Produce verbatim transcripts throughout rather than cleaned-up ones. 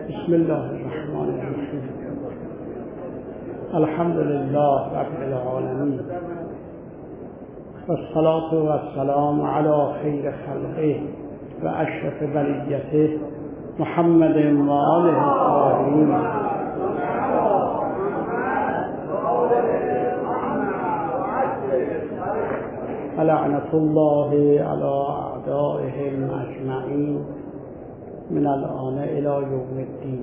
بسم الله الرحمن الرحیم. الحمد لله رب العالمین و الصلاة و السلام علی خیر خلقه و اشرف بریته محمد و آله الطاهرین. لعنة الله علی اعدائهم اجمعین من الآن الى یوم الدین.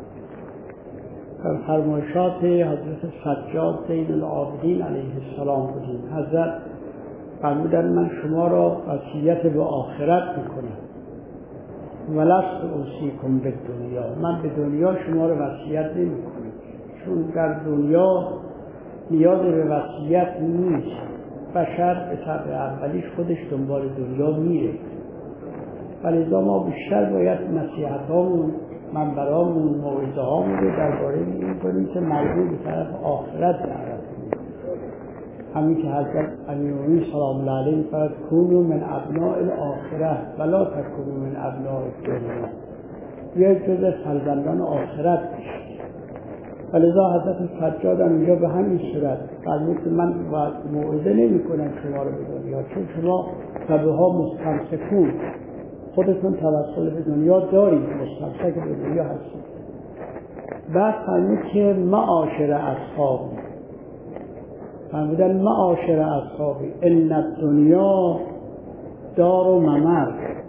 در فرمایشات حضرت سجاد زین العابدین علیه السلام بودیم. حضرت فرمودند من شما را وصیت به آخرت میکنم. ولست اوصیکم به دنیا، من به دنیا شما را وصیت نمیکنم، چون در دنیا نیاز به وصیت نیست. بشر به طبع اولیش خودش دنبال دنیا میره، ولذا ما بیشتر باید نصیحتامون، منبرامون، موعظه هامون رو درباره این کنیم که مردم به طرف آخرت دعوت کنیم. همین که حضرت امیرالمومنین سلام الله علیه می‌فرماید کونوا من ابناء الاخره ولا تکونوا من ابناء الدنیا، بیاید جز فرزندان آخرت بشید. ولذا حضرت سجاد هم اینجا به همین صورت فرمود که من موعظه نمی کنم شما رو به دنیا، چون شما فبها مستمسکون، خودتون توسل به دنیا دارید، مستمسک به دنیا هستید. بعد فرمود که معاشر اصحابی، فرمودن معاشر اصحابی ان الدنیا دار و ممر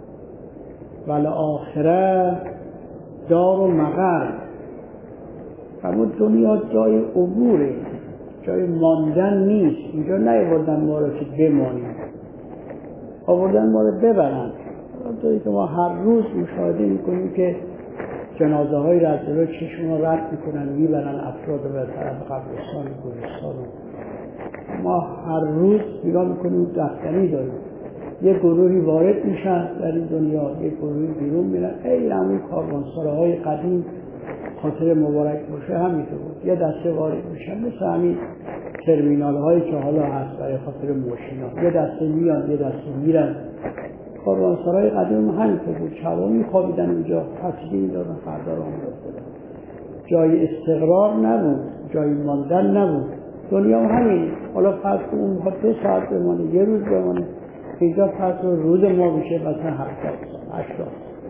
والآخره دار و مقر. فرمود دنیا جای عبوره، جای ماندن نیست. اینجا نیاوردن ما رو که بمانیم، آوردن ما رو ببرن. همونطوری که ما هر روز مشاهده میکنیم که جنازه های را از جلوی چشم ما رد میکنن، میبرن افراد رو به طرف قبرستان گورستان. ما هر روز نگاه میکنیم دفتری داریم، یه گروهی وارد میشن در این دنیا، یه گروهی بیرون میرن. ای همین کاروانسراهای قدیم خاطر مبارک باشه همینطور بود، یه دسته وارد میشن مثل همین ترمینال هایی که حالا هست برای خاطر ماشینا، یه دسته میان یه دسته میرن. کاروانسرای قدیم همینطور بود، شبا میخوابیدن اونجا، تفصیلی میدادن، فردا رو میدادن. جای استقرار نبود، جای ماندن نبود. دنیا همین. حالا فرض کن اون میخواد دو ساعت بمانه، یه روز بمانه، اینجا فرض کن روز ما میشه مثلا هفتاد سال، هشتاد.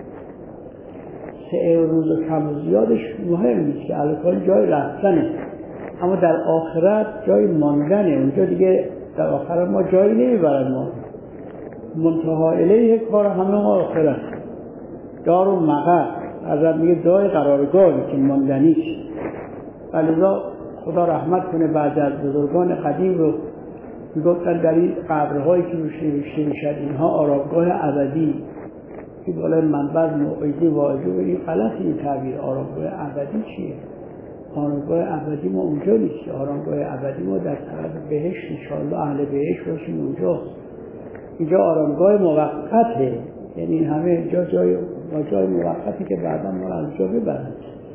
سه روز و کم و زیادش مهم نیست که الان جای رفتنه، اما در آخرت جای ماندنه. اونجا دیگه در آخرت ما جایی نمیبرن، ما منتها الیه کار همه آخرت دار و مقر. حضرت میگه جای قرارگاهی که ماندنیش. ولذا خدا رحمت کنه بعد از بزرگان قدیم رو میگفتن در این قبرهایی که روش نوشته میشد اینها آرامگاه ابدی. این بالای منبر موعظه واعظه و این غلط این تعبیر. آرامگاه ابدی چیه؟ آرامگاه ابدی ما اونجا نیست. آرامگاه ابدی ما در طرف بهشت، انشاءالله اهل بهشت باشیم اونجاست. اینجا آرامگاه موقته، یعنی همه اینجا جای جای موقتی که بعدا ما را از جا ببرن،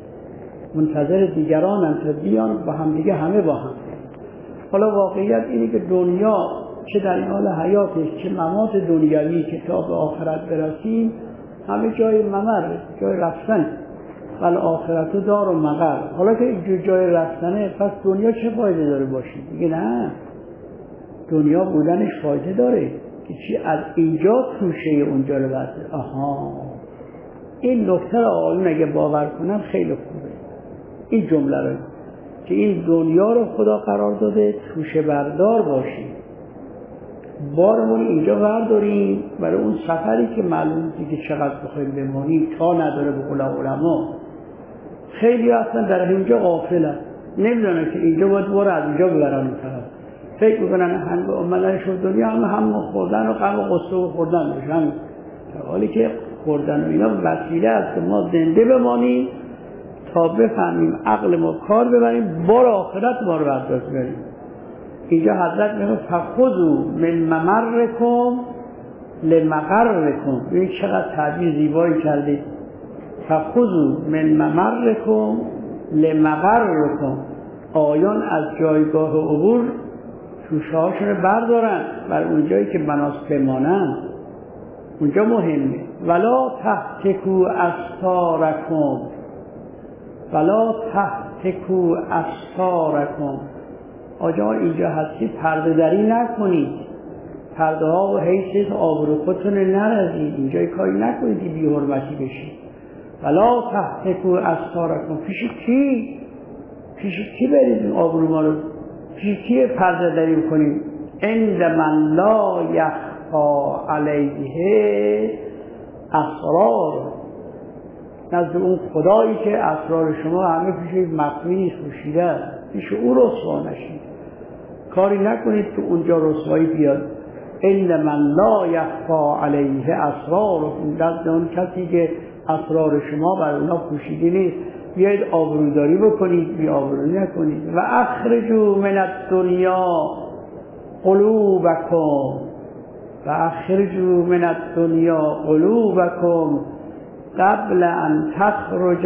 منتظر دیگران هم تا بیان با هم دیگه، همه با هم. حالا واقعیت اینه که دنیا چه در این حال حیاتش چه ممات دنیایی که تا به آخرت برسیم همه جای ممر، جای رفتن. ولی آخرت دار و مقر. حالا که اینجور جای رفتنه، پس دنیا چه فایده داره باشید؟ میگه نه، دنیا بودنش فایده داره که چی از اینجا توشه اونجا رو برده. آها، این نکته رو آقایون اگه باور کنم خیلی خوبه. این جمله رو که این دنیا رو خدا قرار داده توشه بردار باشیم، بارمون اینجا برداریم برای اون سفری که معلوم دیگه چقدر بخوایم بمانیم تا نداره. به قول علما خیلی اصلا در اینجا غافلن، نمیدونن که اینجا باید بار از اینجا ببرن اون طرف. فکر میکنن هم اومدن شد دنیا هم هم خوردن و غم و غصه و خوردن باشن، در حالی که خوردن و اینا وسیله است که ما زنده بمانیم تا بفهمیم عقل ما کار ببریم، بار آخرت ما رو برداشت بریم. اینجا حضرت میگه فخذوا من ممرکم لمقرکم. ببین چقدر تعبیر زیبایی کرده. فخذوا من ممرکم لمقرکم. آیان از جایگاه عبور توشه هاشون بردارن بر اونجایی که بناس بمانن، اونجا مهمه. ولا تهتکوا استارکم ولا تهتکوا استارکم. آجا اینجا هستی پرده دری نکنید، پرده ها و حیثیت آبرو خودتون نرزید، اینجا کاری نکنید که بی حرمتی بشید. ولا تهتکوا استارکم. پیش کی؟ پیش کی برید این آبرو ما رو پیش کی پرده دری کنید؟ عند من لا یخفی علیه اسرار. نزد اون خدایی که اسرار شما همه پیش مخفی نیست، پوشیده است، پیش او رسوا نشید. کاری نکنید که اونجا رسوایی بیاد. عند من لا یخفی علیه اسرار. نزد اون کسی که اسرار شما بر اونا پوشیده نیست بیاید آبروداری بکنید، بی آبروداری نکنید. و اخرجوا من الدنیا قلوبکم و اخرجوا من الدنیا قلوبکم قبل ان تخرج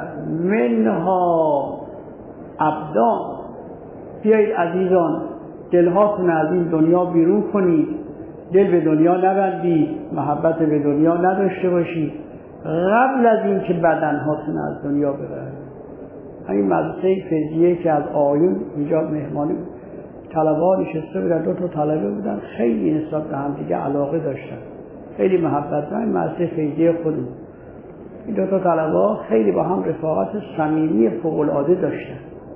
منها ابدان. بیایید عزیزان دلهاتون از این دنیا بیرون کنید، دل به دنیا نبندید، محبت به دنیا نداشته باشید قبل از این که بدنهاتون از دنیا ببرید. همین مدرسه فیضیه که از آیون اینجا مهمانی طلبه نشسته بودن، دو تا طلبه بودن خیلی نسبت به هم دیگه علاقه داشتن، خیلی محبت داشتن. مدرسه فیضیه خودمون این دو تا طلبه خیلی با هم رفاقت صمیمی فوق العاده داشتن.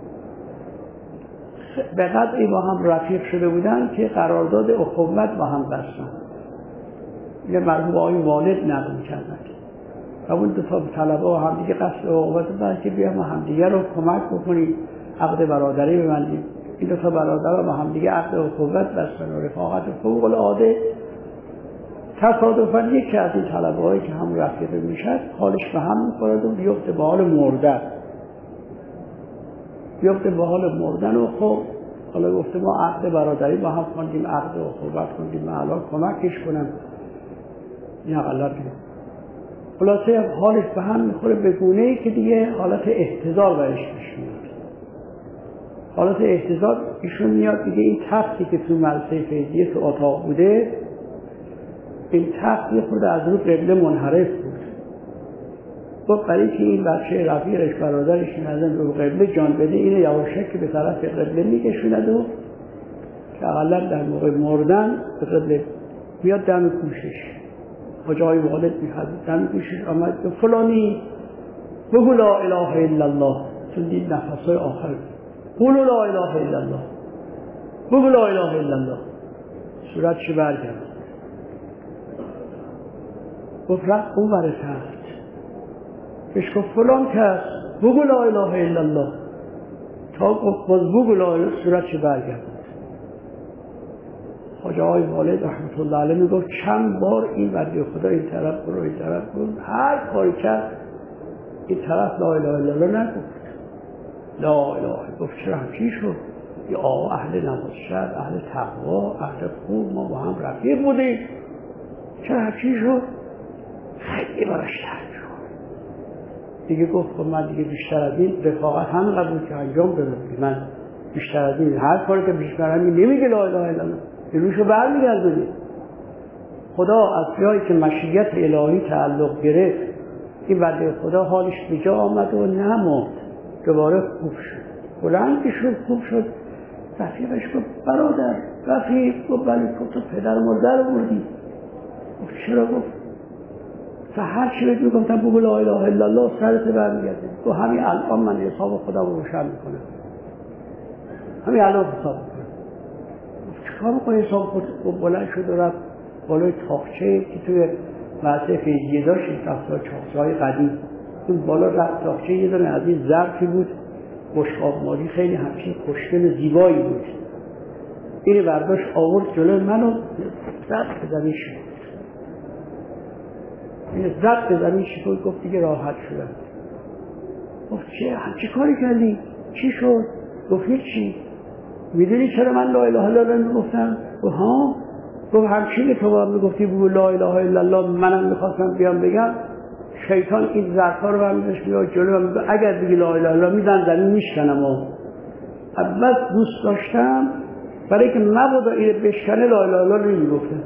به قدری با هم رفیق شده بودن که قرارداد اخوت با هم بستن. یه مرحوم آقای والد نقل کردن و اون دو تا طلبه و هم دیگه قصد اخوت داشتن که بیام همدیگه رو کمک بکنید، عقد برادری ببندید. این دو تا برادر با هم دیگه عقد اخوت بستن و رفاقت فوق العاده. تصادفاً یکی از این طلبه‌هایی که هم رفیق میشد حالش به هم می‌خورد و بیفته به حال مردن بیفته به حال مردن و خب حالا گفته ما عقد برادری با هم خوندیم، عقد اخوت خوندیم، من الان کمکش کنم این اقلا کنم. خلاصه حالش به هم می‌خوره به گونه‌ای که دیگه حالت احتضار برش پیش میاد. حالت احتضار ایشون میاد دیگه این تختی که تو مدرسه فیضیه تو اتاق بوده، این تخت یه خود از رو قبله منحرف بود. گفت برای که این بچه رفیقش برادرش نزن رو قبله جان بده، اینه یواشک که به طرف قبله میکشوند و که اقلا در موقع مردن به قبله میاد دم کوشش. حاجای والد میخواد دم کوشش آمد به فلانی بگو لا اله الا الله، چون دید نفسهای آخر قولوا لا اله الا الله، بگو لا اله الا الله. صورتش برگرد گفت رفت اون بر تخت بهش گفت فلان کس بگو لا اله الا الله. تا گفت باز بگو لا اله، صورتش برگرد. حاجه های والد رحمت الله علیه میگفت چند بار این بردی خدا این طرف برو این طرف برو، هر کاری کرد این طرف لا اله الا الله نگفت. لا اله گفت چرا همچین شد؟ یا آقا اهل نماز شد، اهل تقوا، اهل خوب، ما با هم رفیق بودیم، چرا همچین شد؟ خیلی براش تحت شد. دیگه گفت خب من دیگه بیشتر از این رفاقت هم قبول که انجام بدم، من بیشتر از این هر کاری که بیشتر از این نمیگه لا اله الا الله، روشو برمیگردونید. خدا از جایی که مشیت الهی تعلق گرفت این بنده خدا حالش به جا آمد و نماند، دوباره خوب شد، بلند شد، خوب شد. رفیقش گفت برادر رفیق، گفت ولی تو پدر مادر بردی. گفت چرا؟ گفت هر چی بهت میگفتم بگو لا اله الا الله سرت برمیگرده. گفت همین الان من حساب خودم رو روشن میکنم، همین الان حساب میکنم. گفت چیکار میکنی حساب خود؟ گفت بلند شد و رفت بالای تاقچه که توی مدرسه فیضیه داشت، تاقچه های قدیم، اون بالا رفت تاقچه یه دونه از این ظرفی بود بشقاب مالی خیلی همچین خوشگل زیبایی بود، این برداشت آورد جلوی منو زد به زمین شد، این زد به زمین شد. گفت دیگه راحت شدم. گفت چه همچی کاری کردی؟ چی شد؟ گفت هیچی. میدونی چرا من لا اله الا الله میگفتم؟ گفت ها. گفت همچین تو با هم میگفتی بگو لا اله الا الله، منم میخواستم بیام بگم، شیطان این ظرفا رو هم میذاشت میاد جلو و میگفت اگر بگی لا اله الا الله میزن زمین میشکنم. و اول دوست داشتم برای که مبادا این بشکنه لا اله الا الله نمیگفتم.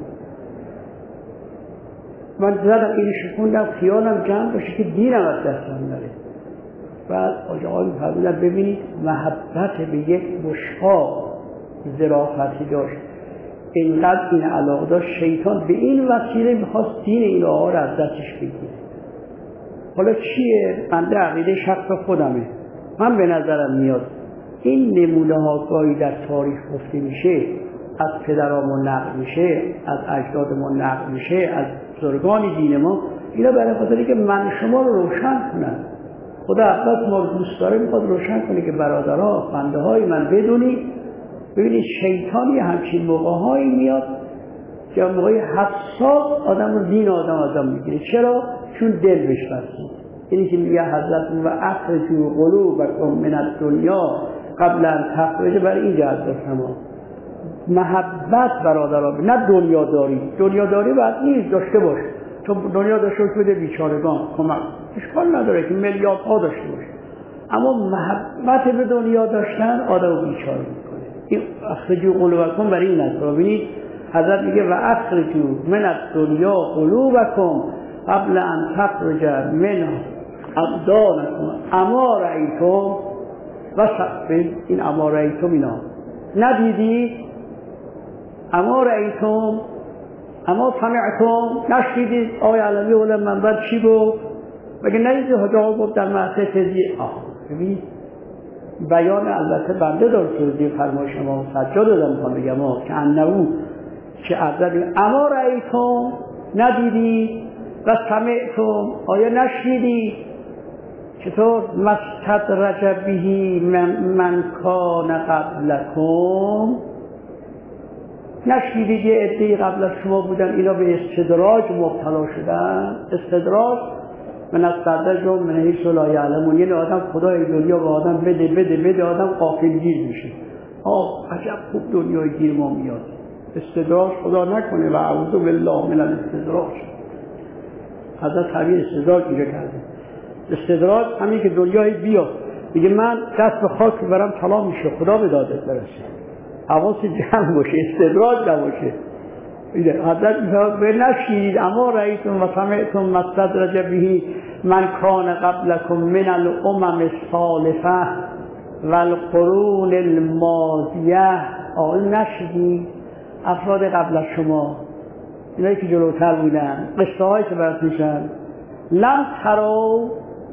من زدم این شکوندم خیالم جمع باشه که دینم از دستم نره. بعد آقا فرمودن ببینید محبت به یک بشقاب ظرافتی داشت، اینقدر این علاقه داشت، شیطان به این وسیله میخواست دین این آقا رو از دستش بگیره. حالا چیه؟ بنده عقیده شخص خودمه، من به نظرم میاد این نمونه ها گاهی در تاریخ گفته میشه، از پدرامون نقل میشه، از اجدادمون نقل میشه، از بزرگان دین ما، اینا برای خاطری که من شما رو روشن کنن. خدا اول ما رو دوست داره، میخواد روشن کنه که برادرها بنده های من بدونید. ببینید شیطانی همچین موقعهایی میاد که موقعی حساس آدم رو دین آدم آدم میگیره. چرا؟ چون دل بهش بستید. اینی که میگه حضرت و اخرجوا قلوبکم من الدنیا قبل ان تخرج، برای این جهت گفتم محبت برادرها، نه دنیا داری. دنیا داری باید نیست، داشته باش، تو دنیا داشته باش بده بیچارگان کمک، اشکال نداره که میلیاردها داشته باش، اما محبت به دنیا داشتن آدمو بیچاره میکنه. این اخرجوا قلوبکم برای این است. ببینید حضرت میگه و اخرجوا من الدنیا قلوبکم قبل ان تخرج من ابدانکم اما رأیتم و این اما رأیتم اینا ندیدید، اما رأیتم اما سمعتم نشنیدید. آقای علوی علم منبر چی گفت؟ مگه ندیدید حجا گفت در محضر تزیه؟ آه ببینید بیان البته بنده دار توضیح فرمایش شما سجاد دادم میخوام بگم ها که انهو که عبدالله اما رأیتم ندیدید و سمعتم آیا نشنیدید؟ چطور؟ مستدرج بهی من, من کان قبلکم، نشنیدید یه عده‌ای قبل از شما بودن اینا به استدراج مبتلا شدن. استدراج من استدرج من حیث لا یعلمون، یعنی آدم خدای دنیا به آدم بده بده بده آدم غافلگیر میشه. آه عجب خوب دنیای گیر ما میاد. استدراج خدا نکنه و اعوذ بالله من الاستدراج. حضرت تعبیر استدراج اینجا کرده. استدراج همین که دنیای بیاد میگه من دست به خاک برم طلا میشه، خدا به دادت برسه، حواس جمع باشه، استدراج نباشه. حضرت میگه نشنیدید اما رأیتم و سمعتم مستدرج بهی من کان قبلکم من الامم السالفه و القرون الماضیه. آقا نشنیدید افراد قبل از شما، اینایی که جلوتر بودن، قصه هایی که برات میشن، لم ترو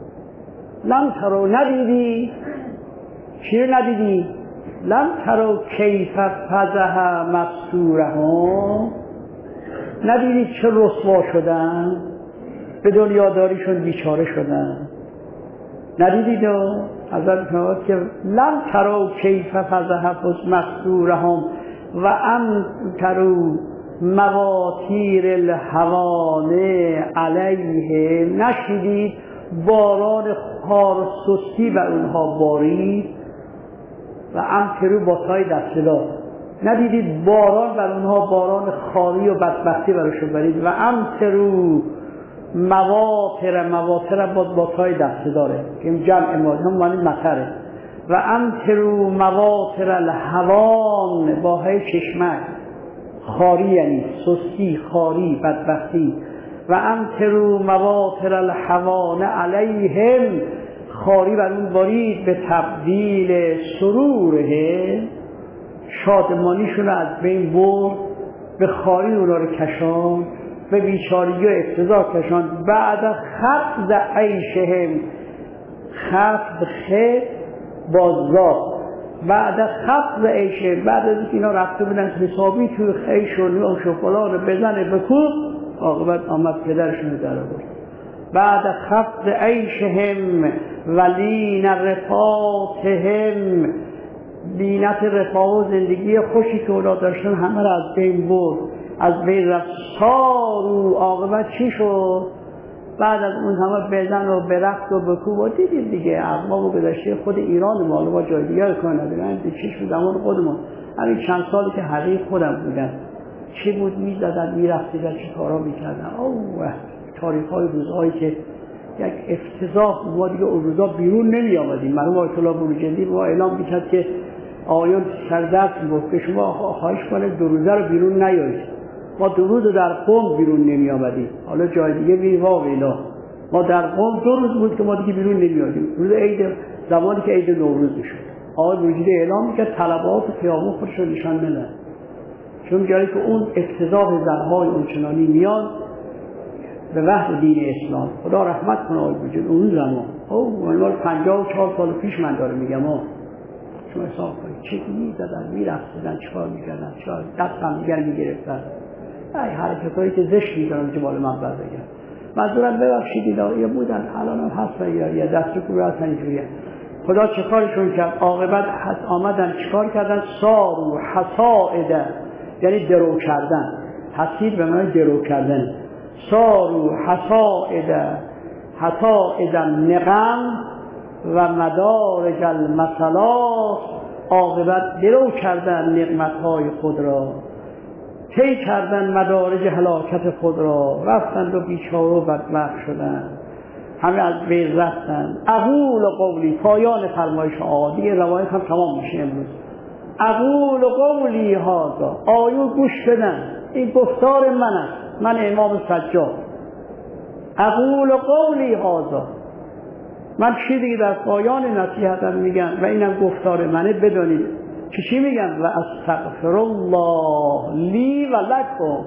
لم ترو ندیدی؟ چی رو ندیدی؟ لم ترو کیف فزح مستورهم، ندیدی چه رسوا شدن، به دنیا داریشون بیچاره شدن، ندیدید؟ حضرت فرمود که لم ترو کیف فزح مستورهم و ام ترو مواتیر الهوانه علیه، نشیدید باران خار سستی بر اونها بارید و امترو با تای دست داد، ندیدید باران بر اونها باران خاری و بدبختی برشون برید و امترو مواتر مواتر با با تای دست داره که این جمع ماده هم معنی مطره و امترو مواتر الهوان با های چشمک، خاری یعنی سستی، خاری، بدبختی، و امترو مواتر الحوان علیهم، خاری بر اون بارید به تبدیل سروره، شادمانیشون رو از بین برد، به خاری اونا رو کشان، به بیچارگی و افتضاح کشان. بعد خفض عیشهم، خفض خ بازداد، بعد خفض عیشه، بعد از اینا رفته بودن حسابی توی خیش و نوش و فلان رو بزنه بکوب، عاقبت آمد پدرشون رو در آورد. بعد خفض عیشهم ولین رفاتهم، لینت رفاه و زندگی خوشی که اونا داشتن همه را از بین برد، از بین رفت. سارو، عاقبت چی شد؟ بعد از اون همه بزن و برفت و بکوب و دیدید دیگه اقوام و گذشته خود ایران ما، ما جای دیگر کار نداریم، چشم زمان خودمون همین چند سالی که حقیق خودم بودن چه بود میزدن میرفتیدن چه کارا میکردن. اوه تاریخ های روزهایی که یک افتضاح، ما دیگه اون روزا بیرون نمی آمدیم. مرحوم آیت الله بروجردی ما اعلام میکرد که آیان سردرد میگفت که شما خواهش کنید دو روزه رو بیرون نیایید. ما دو روز در قم بیرون نمی آمدیم، حالا جای دیگه میریم واویلا ما در قم دو روز بود که ما دیگه بیرون نمیادیم. روز عید، زمانی که عید نوروز میشد، آقای وجودی اعلام میکرد طلبات خیابون خودش رو نشان بدن، چون جایی که اون افتضاح زنهای اونچنانی میاد به وحد دین اسلام. خدا رحمت کنه آقای وجود اون زمان. او مال پنجاه و چهار سال پیش من داره میگم. ها شما حساب کنید چه میزدن، میرفتن، چیکار میکردن، چیکار دست هم دیگر میگرفتن، ای حرکتایی که زشت میکنن که بالا من بر بگم. منظورم ببخشید اینا بودن، الان هم هستن یا دست کوبه هستن اینجوریه. خدا چه کارشون کرد؟ عاقبت آمدن چیکار کردن؟ سارو حصائد، یعنی درو کردن. حصید به معنی درو کردن. سارو حصائد حصائد نقم و مدارج المثلات، عاقبت درو کردن نعمتهای خود را، طی کردن مدارج هلاکت خود را، رفتند و بیچاره و بدبخت شدند، همه از بین رفتند. اقول قولی، پایان فرمایش آقا، دیگه روایت هم تمام میشه امروز. اقول قولی هذا، آیو گوش بدن، این گفتار من است، من امام سجاد. اقول قولی هذا، من چی دیگه در پایان نصیحتم میگم و اینم گفتار منه، بدانید چی چی میگم. و استغفر الله لی و لکم،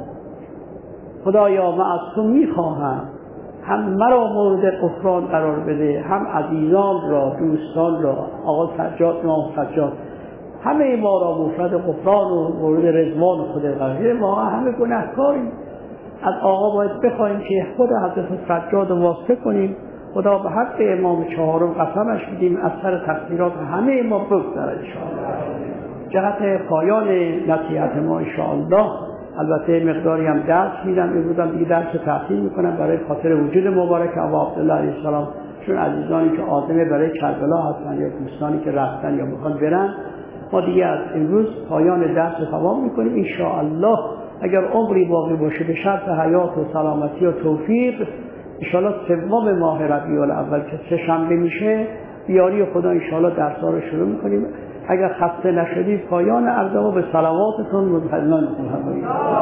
خدایا من از تو میخواهم هم مرا مورد غفران قرار بده، هم عزیزان را، دوستان را، آقا سجاد، امام سجاد، همه ما را مفرد غفران و مورد رضوان خود قرار بده. ما همه گناهکاریم، از آقا باید بخوایم که خود حضرت سجاد رو واسطه کنیم. خدا به حق امام چهارم قسمش بدیم از سر تقصیرات همه ما بگذره انشاءالله. جهت پایان نصیحت ما انشاءالله، البته مقداری هم درس میدم، امروز هم دیگه درس تعطیل میکنم برای خاطر وجود مبارک ابا عبدالله علیه السلام، چون عزیزانی که عازم برای کربلا هستن یا دوستانی که رفتن یا میخوان برن، ما دیگه از امروز پایان درس تمام میکنیم انشاءالله. اگر عمری باقی باشه به شرط حیات و سلامتی و توفیق، انشاءالله سوم ماه ربیع الاول که سه شنبه میشه، بیاری خدا انشاءالله درس‌ها رو شروع میکنیم. اگر خسته نشدید پایان عرضمو به صلواتتون متحدثان میکنم.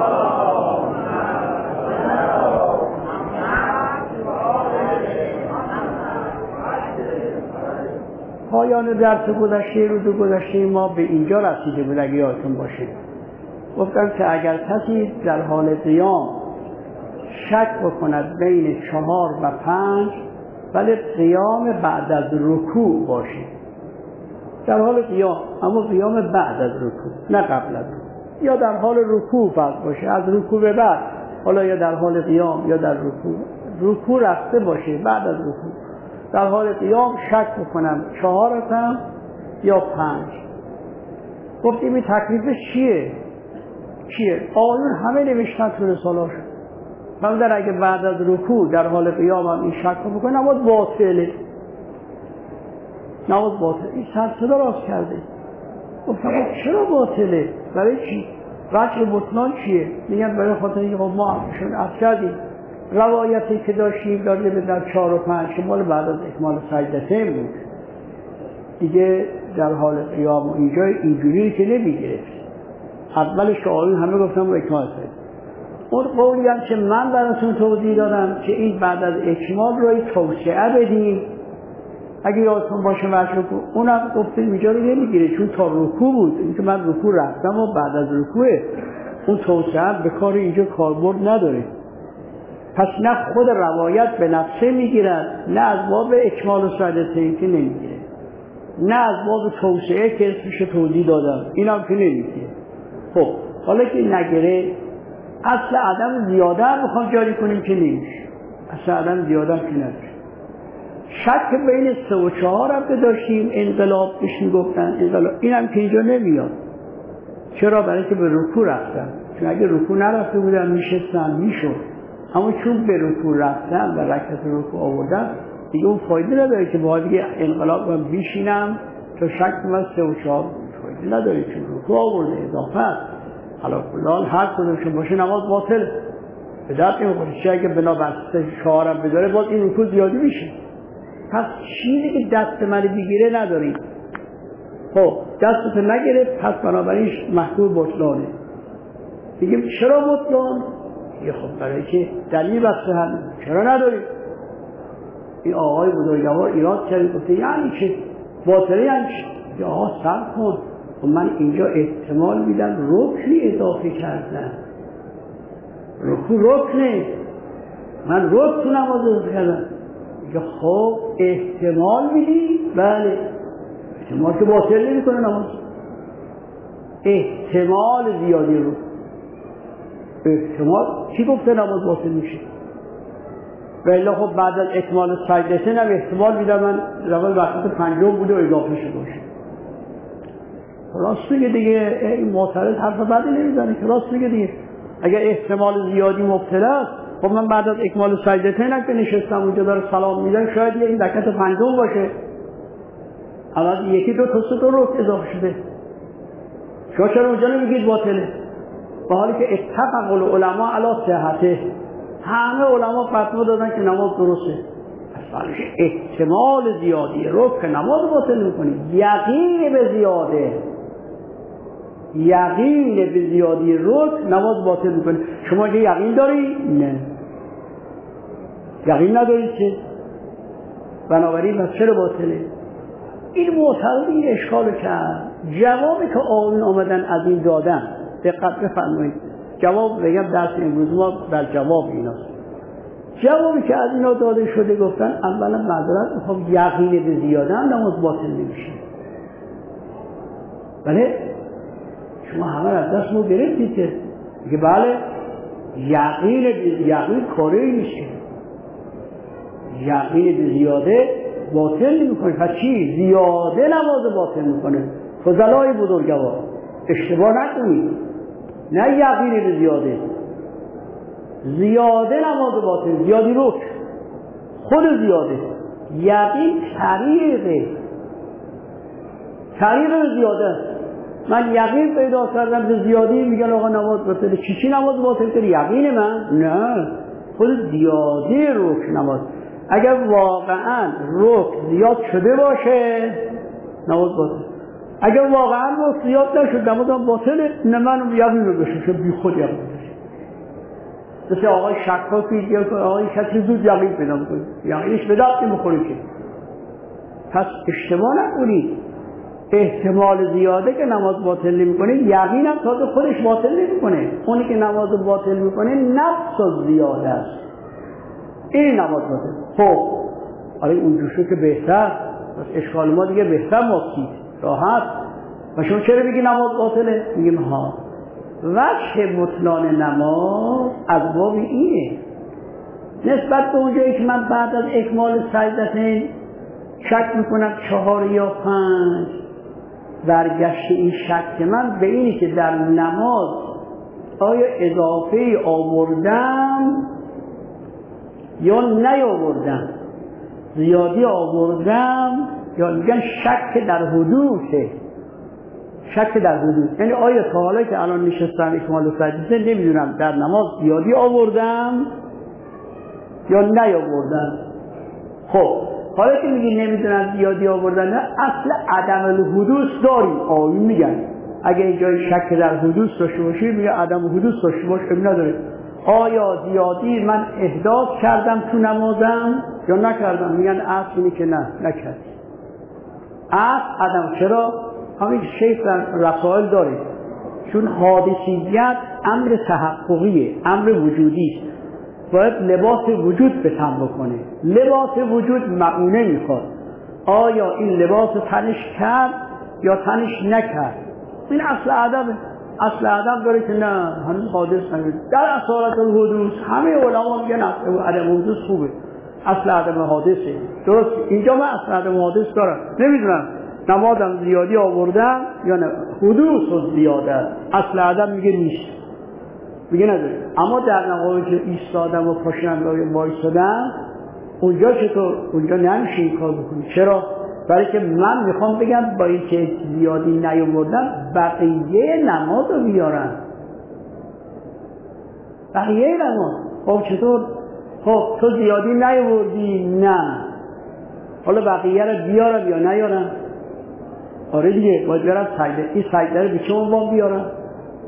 پایان درس گذشته، روز گذشته ما به اینجا رسیده بود اگه یادتون باشه. گفتم که اگر کسی در حال قیام شک بکند بین چهار و پنج، ولی قیام بعد از رکوع باشه، در حال قیام، اما قیام بعد از رکوع نه قبل از رکوع، یا در حال رکوع فرض باشه، از رکوع به بعد، حالا یا در حال قیام یا در رکوع، رکوع رفته باشه بعد از رکوع، در حال قیام شک بکنم چهار هستم یا پنج. گفتیم این تکلیفش چیه؟ چیه؟ آیون همه نوشتن تو رساله‌شون. من در اگه بعد از رکوع در حال قیام هم این شک رو بکنه، نماز باطله، نماز باطله. این سر صدا راست کرده. گفتم چرا باطله؟ برای چی؟ وجه بطلان چیه؟ میگن برای خاطر اینکه ما شون عرض کردیم روایتی که داشتیم داریم به در چهار و پنج که مال بعد از اکمال سجدتین بود، دیگه در حال قیام و اینجا اینجوری که نمیگرفت. اولش که آیون همه گفتم و اکمال سجدتین. اون قولی هم که من براتون توضیح دادم که این بعد از اکمال رو توسعه بدیم، اگه یادتون باشه وجه رکوع، اونم گفتیم اینجا رو نمیگیره چون تا رکوع بود، اینکه من رکوع رفتم و بعد از رکوع اون توسعه به کار اینجا کاربرد نداره. پس نه خود روایت به نفسه میگیرد، نه از باب اکمال و سجدتین که نمیگیره، نه از باب توسعه که اسمش توضیح دادم اینم که نمیگیره. خب حالا که نگیره، اصل عدم زیاده هم بخوام جاری کنیم که نمیشه، اصل عدم زیاده هم که نمیشه. شک بین سه و چهار هم داشتیم، انقلاب بهش میگفتن انقلاب، اینم که اینجا نمیاد. چرا؟ برای که به رکوع رفتن، چون اگه رکوع نرفته بودن میشستن میشد، اما چون به رکوع رفتن و رکعت رکوع آوردن دیگه اون فایده نداره که باید دیگه انقلاب من بیشینم تا شک من سه و چهار فایده نداره، چون رکوع آورده اضافه است. حالا کلان هر کدومشون باشه نماز باطل به درد نمیخوره. چه اگه بنابر سه چهار هم بداره باز این رکوع زیادی میشه. پس چیزی که دست من بگیره نداریم. خب دستت نگرفت، پس بنابراین محکوم بطلانه. میگیم چرا بطلان؟ یه خب برای که دلیل بسته هم چرا نداریم؟ این آقای بزرگوار ایراد کرد گفته یعنی چه باطله یعنی چه؟ یا آقا صبر کن و من اینجا احتمال میدم رکنی اضافه کردم. رکو رکنه من رکن تو نماز اضافه کردم. یا خب احتمال میدی؟ بله احتمال که باطل نمی کنه نماز. احتمال زیادی رو احتمال چی گفته نماز باطل میشه؟ ولی خب بعد از اکمال سجدتین هم احتمال میدم من روال وقت پنجم بوده و اضافه شده باشه. راست میگه دیگه این معترض حرف بعدی نمیزنه که راست میگه دیگه. اگر احتمال زیادی مبتلا است خب من بعد از اکمال سجدتین هم که نشستم اونجا داره سلام میدم شاید یه این رکعت پنجم باشه. الان یکی دو تا سه تا رکن اضافه شده. شما چرا اونجا نمیگید باطله؟ با حالی که اتفق العلماء علی صحته، همه علما فتوا دادن که نماز درسته. پس احتمال زیادی رکن نماز باطل میکنه. یقین به زیاده یقین به زیادی رکن نماز باطل میکنه. شما که یقین داری؟ نه یقین نداری چه؟ بنابراین پس چرا باطله؟ این معترض این اشکال کرد. جوابی که آقایون آمدن از این دادن دقت بفرمایید. جواب بگم درس امروز ما در جواب ایناست. جوابی که از اینا داده شده گفتن اولا معذرت میخوام یقین به زیاده هم نماز باطل نمیشه. بله شما همه از دست ما گرفتید که میگه بله یقین یقین کاری نیست. یقین به زیاده باطل نمیکنه. پس چی؟ زیاده نماز باطل میکنه. فضلای بزرگوار اشتباه نکنید. نه یقین به زیاده زیاده نماز باطل زیادی رکن خود زیاده. یقین طریقه طریق زیاده است. من یقین پیدا کردم به زیادی میگن آقا نماز باطل. چی چی نماز باطل کنه؟ یقین من؟ نه خود زیاده رکن نماز. اگر واقعا رکن زیاد شده باشه نماز باطل. اگر واقعا رکن زیاد نشد نماز باطله. نه من یقین رو بشه بی خود یقین بشه. مثل آقای شکاکی یا آقای کسی زود یقین پیدا میکنه یقینش به دست نمیخوره که. پس اشتباه نکنید. احتمال زیاده که نماز باطل نمیکنه یقین هم تازه خودش باطل نمیکنه. اونی که نماز باطل میکنه نفس و زیاده است. این نماز باطل. خب آره اونجور شد که بهتر. پس اشکال ما دیگه بهتر ماستید راحت. و شما چرا میگی نماز باطله؟ میگیم ها وجه بطلان نماز از باب اینه نسبت به اونجایی که من بعد از اکمال سجدتین شک میکنم چهار یا پنج برگشت این شک من به اینی که در نماز آیا اضافه آوردم یا نیاوردم زیادی آوردم یا میگن شک در حدوثه. شک در حدود یعنی آیا تا حالا که الان نشستم اکمال سجده نمیدونم در نماز زیادی آوردم یا نیاوردم. خب حالا که میگی نمیدونم زیادی آوردم نه اصل عدم الحدوث داریم. آیون میگن اگه اینجای شک در حدوث داشته باشی میگه عدم حدوث داشته باش اب نداره. آیا زیادی من احداث کردم تو نمازم یا نکردم؟ میگن اصل اینه که نه نکردی. اصل عدم. چرا؟ همین شیخ در رسائل داره چون حادثیت امر تحققیه امر وجودی است. باید لباس وجود به تن بکنه. لباس وجود معونه میخواد. آیا این لباس تنش کرد یا تنش نکرد؟ این اصل عدمه. اصل عدم داره که نه هنوز حادث نمید. در اصالت الحدوث همه علما میگن اصل عدم حدوث خوبه. اصل عدم حادثه. درست اینجا من اصل عدم حادث دارم نمیدونم نمازم زیادی آوردم یا نه حدوث و زیاده. اصل عدم میگه نیست میگه نداره. اما در نمازی که ایستادم و پاشم و وایسادم اونجا چطور؟ اونجا نمیشه این کار بکنی. چرا؟ برای که من میخوام بگم با این که زیادی نیاوردم بقیه نماز رو بیارم. بقیه نماز خب چطور؟ خب تو زیادی نیاوردی نه حالا بقیه رو بیارم یا نیارم؟ آره دیگه باید بیارم سجده. این سجده رو به چه عنوان بیارم؟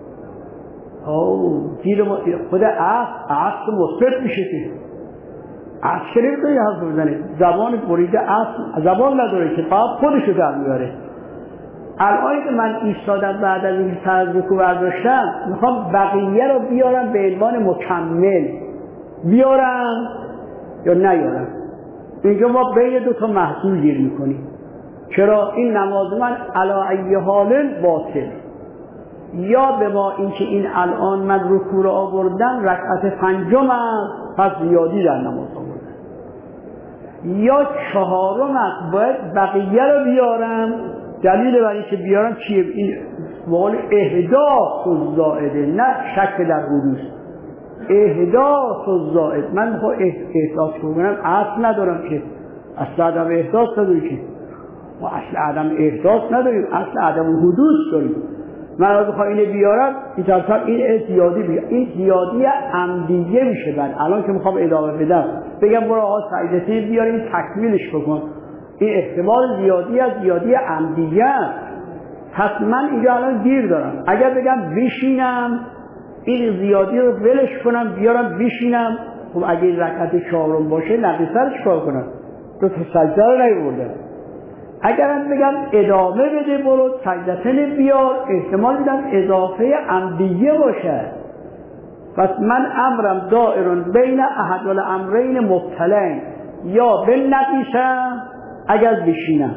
اوه گیر ما خود عصر عصر مثبت میشه که اصل نمیتونه حرف بزنه، زبان بریده اصل زبان نداره که فقط خودشو در میاره. الان که من ایستادم بعد از این سر از رکوع برداشتم، میخوام بقیه رو بیارم به عنوان مکمل، بیارم یا نیارم. اینجا ما بین دو تا محصول گیر میکنیم. چرا این نماز من علی ای حال باطل، یا به ما اینکه این الان من رکوع رو آوردم رکعت پنجم است پس زیادی در نماز آوردم، یا چهارم است باید بقیه رو بیارم. دلیل برای اینکه بیارم چیه؟ این مال احداث الزائده، نه شک در حدوث. احداث الزائد، من میخوام احداث کنم، اصل ندارم که، اصل عدم احداث نداریم که، ما اصل عدم احداث نداریم، اصل عدم حدوث داریم. من از بخوام اینه بیارم این طرف این زیادی بیارم، این زیادی عمدیه میشه. بعد الان که میخوام ادامه بدم بگم برو آقا سجدتین بیاریم تکمیلش بکن، این احتمال زیادی از زیادی عمدیه است. پس من اینجا الان گیر دارم. اگر بگم بشینم این زیادی رو ولش کنم بیارم بشینم، خب اگه این رکعت چهارم باشه نقیصرش کار کنم، دو تا سجده رو نیاوردم. اگرم بگم ادامه بده برو سجدتین بیار، احتمال میدم اضافه عمدیه باشه. پس من امرم دائرون بین احد الامرین مبتلین، یا بنقیسم اگر بشینم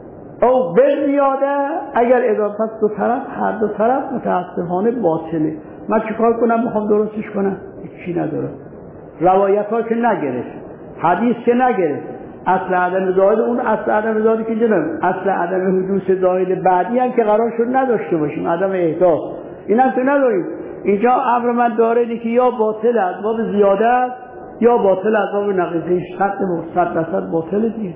او بزیاده اگر اضافه دو طرف، هر دو طرف متاسفانه باطله. من چیکار کنم؟ میخوام درستش کنم، هیچی ندارم. روایت ها که نگرفت، حدیث که نگرفت، اصل عدم زائد، اون اصل عدم زائد که اینجا نمید، اصل عدم حدوث زائد بعدی هم که قرار شد نداشته باشیم، عدم احداث، این هم که نداریم. اینجا امر من داره که یا باطل از باب زیاده است یا باطل از باب نقیصه، صد درصد باطل دیگه.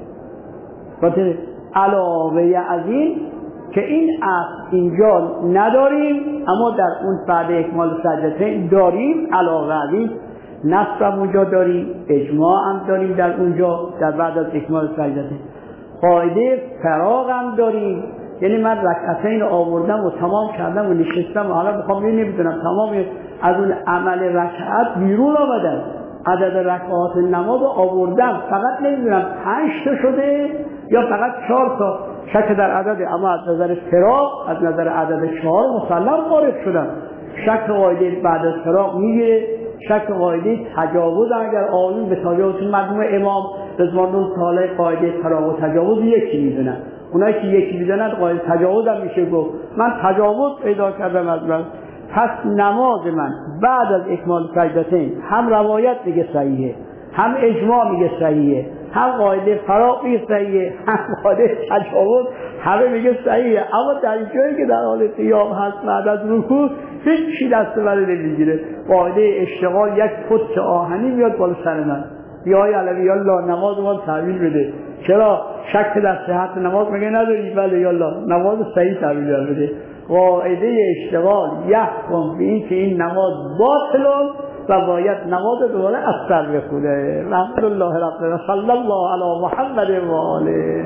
باطل علاوه از این که این اصل اینجا نداریم، اما در اون بعد اکمال سجدتین داریم. علاوه از این نص هم اونجا داریم، اجماع هم داریم در اونجا در بعد از اکمال سجدتین، قاعده فراغ هم داریم. یعنی من رکعتین آوردم و تمام کردم و نشستم و حالا بخوام یه نمیدونم تمام از اون عمل رکعت بیرون آمدم، عدد رکعات نماز آوردم، فقط نمیدونم پنج تا شده یا فقط چهار تا، شک در عدد، اما از نظر فراغ از نظر عدد چهار مسلم وارد شدم. شک قاعده بعد از فراغ میگیره، شک قاعده تجاوز اگر آیون به تجاوز مجموع امام رضوان الله تعالی قاعده فراغ و تجاوز یکی میدونن، اونایی که یکی میدونن قاعده تجاوز هم میشه گفت. من تجاوز پیدا کردم از من. پس نماز من بعد از اکمال سجدتین هم روایت میگه صحیحه، هم اجماع میگه صحیحه، هم قاعده فراغ میگه صحیحه، هم قاعده تجاوز همه میگه صحیحه. اما در جایی که در حال قیام هست بعد از رکوع هیچ چی دست من نمیگیره، قاعده اشتغال یک پت آهنی میاد بالا سر من، بیای علوی الله نماز ما تعویل بده. چرا؟ شک در صحت نماز مگه نداری؟ بله یا الله نماز صحیح تعویل بده. قاعده اشتغال یحکم به این که این نماز باطل و باید نماز دوباره از سر بخونه. رحمت الله رب و صلی الله علی محمد و آله.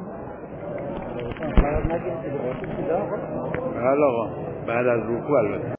بله آقا بعد از رکوع البته